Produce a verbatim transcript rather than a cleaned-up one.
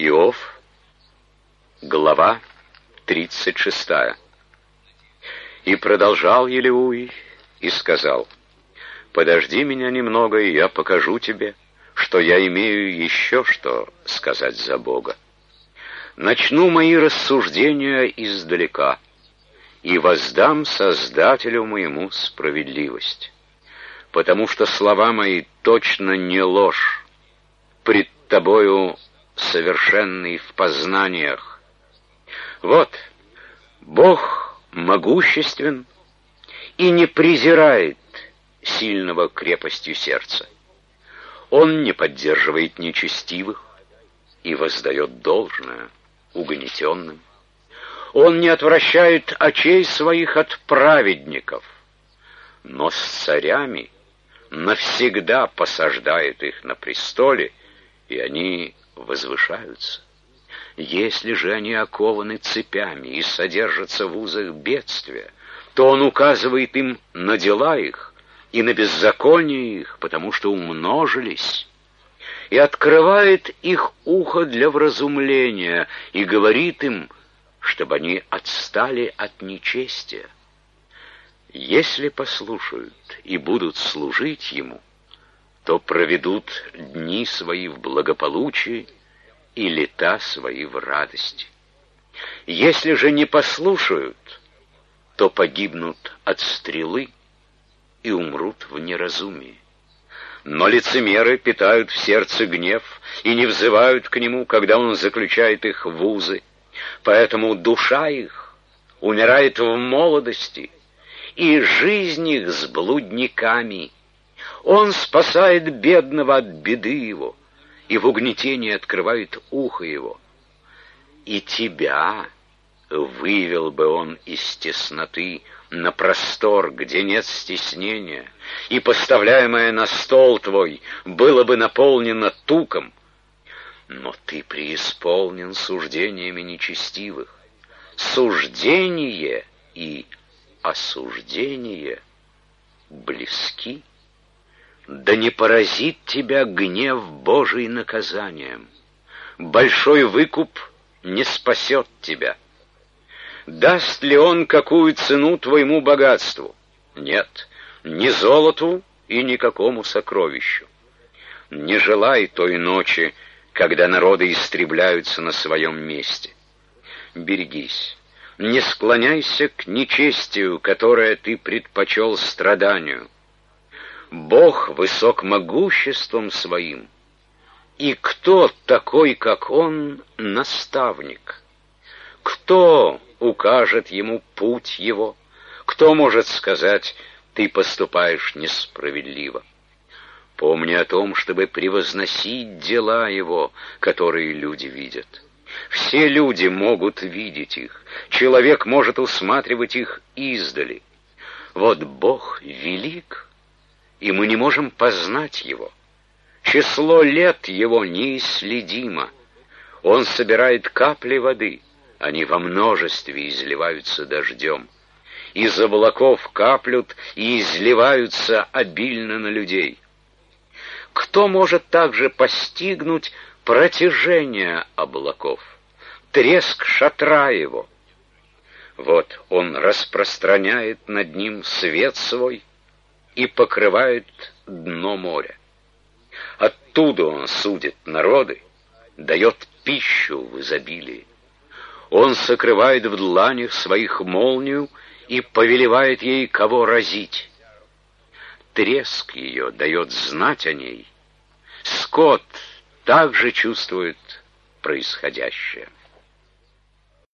Иов, глава тридцать шестая. «И продолжал Елеуй и сказал: подожди меня немного, и я покажу тебе, что я имею еще что сказать за Бога. Начну мои рассуждения издалека, и воздам Создателю моему справедливость, потому что слова мои точно не ложь, пред тобою совершенный в познаниях. Вот, Бог могуществен и не презирает сильного крепостью сердца. Он не поддерживает нечестивых и воздает должное угнетенным. Он не отвращает очей своих от праведников, но с царями навсегда посаждает их на престоле, и они возвышаются. Если же они окованы цепями и содержатся в узах бедствия, то он указывает им на дела их и на беззаконие их, потому что умножились, и открывает их ухо для вразумления, и говорит им, чтобы они отстали от нечестия. Если послушают и будут служить ему, то проведут дни свои в благополучии и лета свои в радости. Если же не послушают, то погибнут от стрелы и умрут в неразумии. Но лицемеры питают в сердце гнев и не взывают к нему, когда он заключает их в узы. Поэтому душа их умирает в молодости, и жизнь их с блудниками. Он спасает бедного от беды его, и в угнетении открывает ухо его. И тебя вывел бы он из тесноты на простор, где нет стеснения, и поставляемое на стол твой было бы наполнено туком. Но ты преисполнен суждениями нечестивых. Суждение и осуждение близки. Да не поразит тебя гнев Божий наказанием. Большой выкуп не спасет тебя. Даст ли он какую цену твоему богатству? Нет, ни золоту и никакому сокровищу. Не желай той ночи, когда народы истребляются на своем месте. Берегись, не склоняйся к нечестию, которое ты предпочел страданию. Бог высок могуществом своим, и кто такой, как Он, наставник? Кто укажет ему путь его? Кто может сказать: ты поступаешь несправедливо? Помни о том, чтобы превозносить дела его, которые люди видят. Все люди могут видеть их, человек может усматривать их издали. Вот Бог велик, и мы не можем познать его. Число лет его неисследимо. Он собирает капли воды, они во множестве изливаются дождем. Из облаков каплют и изливаются обильно на людей. Кто может также постигнуть протяжение облаков, треск шатра его? Вот он распространяет над ним свет свой и покрывает дно моря. Оттуда он судит народы, дает пищу в изобилии. Он сокрывает в дланях своих молнию и повелевает ей, кого разить. Треск ее дает знать о ней. Скот также чувствует происходящее.